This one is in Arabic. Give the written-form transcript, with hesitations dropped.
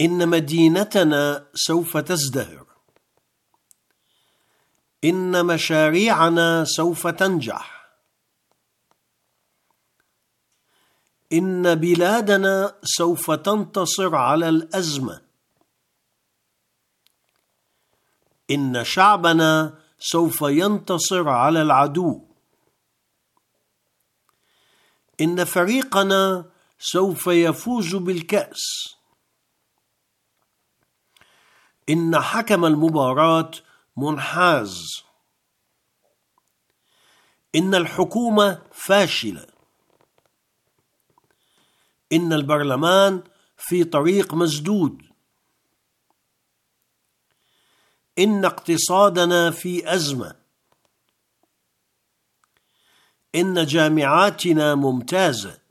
إن مدينتنا سوف تزدهر. إن مشاريعنا سوف تنجح. إن بلادنا سوف تنتصر على الأزمة. إن شعبنا سوف ينتصر على العدو. إن فريقنا سوف يفوز بالكأس. إن حكم المباراة منحاز. إن الحكومة فاشلة. إن البرلمان في طريق مسدود. إن اقتصادنا في أزمة. إن جامعاتنا ممتازة.